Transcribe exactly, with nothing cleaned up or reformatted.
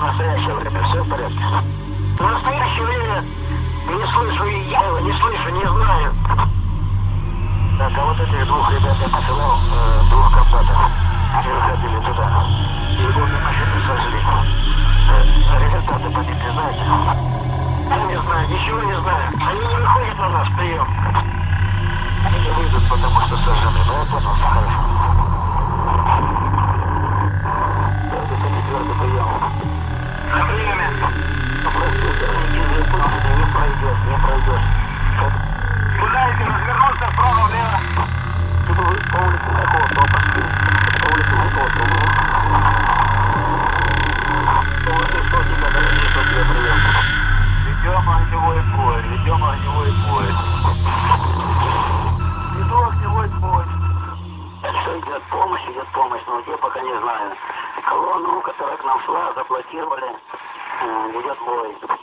настоящее время все в порядке? В настоящее время не слышу, я его не слышу, не знаю. Так, а вот этих двух ребят я посылал, э, двух комбатов. Они выходили туда. И обе машины сожгли. Э, результаты победы знаете? Я не знаю, ничего не знаю. Они не выходят на нас в прием. Они не выйдут, потому что сожжены. Ну, я понял, хорошо. Это четвертый прием. На время. Простите, не пройдешь, не пройдешь. Куда идти? Развернуться вправо-влево. Тут по улице Майкова пошли. По улице Майкова. По улице Сотника, дорогие, что тебе прием. Ведем огневой бой, ведем огневой бой. Веду огневой бой. Что идет помощь, идет помощь, но где пока не знаю. Колонну, которая к нам шла, заблокировали. Идет бой.